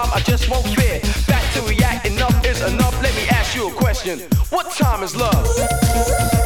I just won't fear. Back to react, enough is enough. Let me ask you a question. What time is love?